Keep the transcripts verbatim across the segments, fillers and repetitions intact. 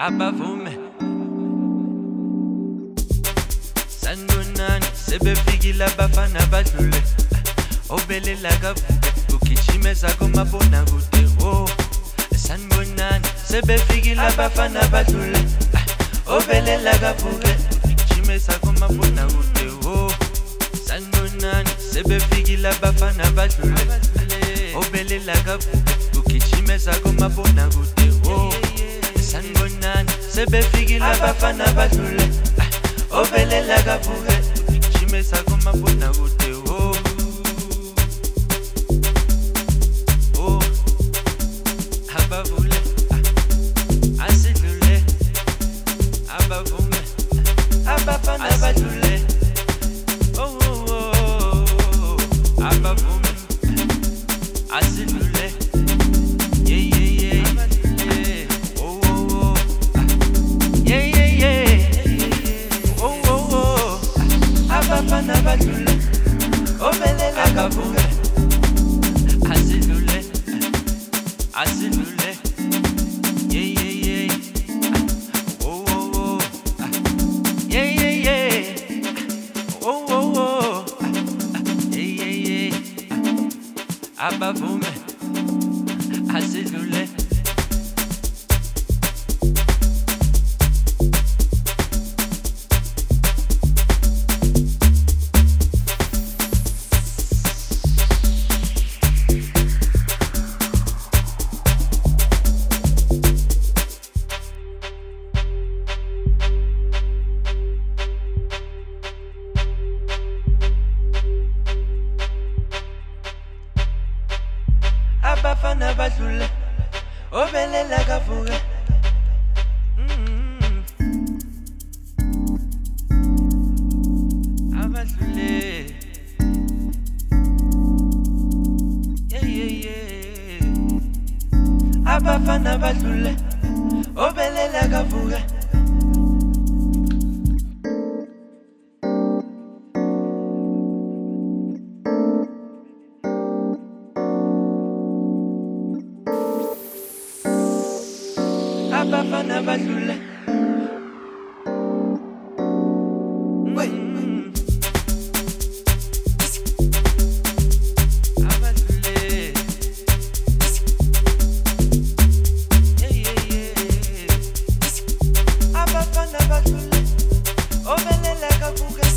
abavume sanibonani sebefikile abafana badlule obelela kavuke kugijimeza komabona kude oh sanibonani sebefikile abafana badlule obelela kavuke kugijimeza komabona kude oh sanibonani sebefikile abafana badlule obelela kavuke kugijimeza komabona kude oh sanibonani sebefikile abafana badlule obelela kavuke kugijimeza komabona kude oh oh abavule asidlule abavume abafana badlule oh oh abavume asidlule yeah yeah yeah oh oh yeah yeah yeah oh oh abafana badlule obelela kavuke asidlule asidlule yeah yeah yeah oh oh yeah yeah yeah oh oh yeah yeah yeah abavume asidlule abafana badlule obelela kavuke abadlule yeah yeah yeah abafana badlule obelela kavuke abafana badlule wait abadlule yeah yeah yeah abafana badlule obelela kavuke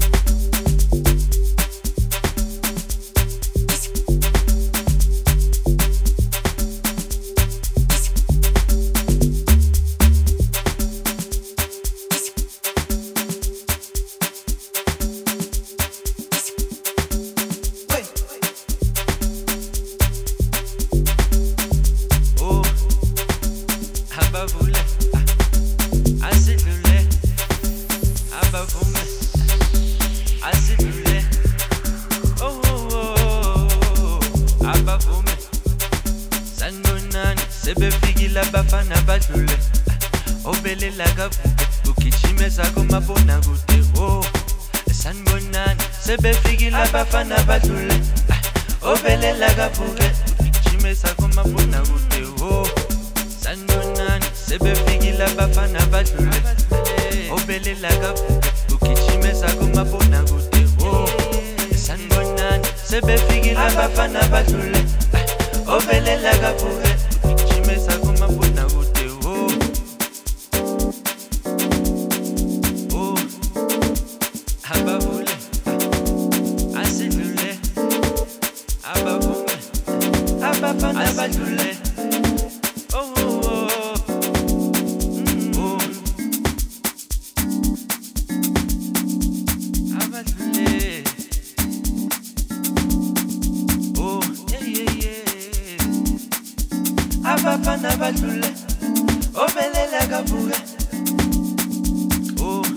abavule asidlule abavume asidlule oh oh abavume sanibonani sebefikile abafana badlule obelela kavuke kugijimeza komabona kude oh sanibonani sebefikile abafana badlule obelela kavuke kugijimeza komabona kude oh sanibonani sebefikile abafana badlule obelela kavuke kugijimeza komabona kude oh sanibonani sebefikile abafana badlule obelela kavuke kugijimeza komabona kude oh oh abavule asidlule abavume abafana badlule oh oh oh abadlule oh yeah yeah yeah abafana badlule obelela kavuke oh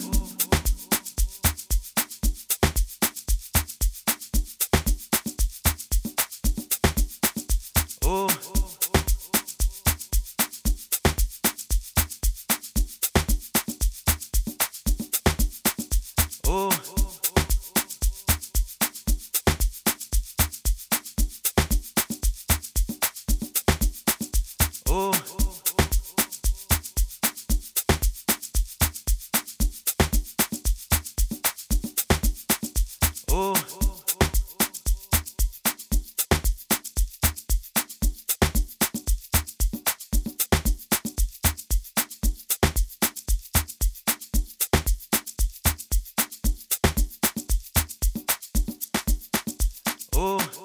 oh oh oh oh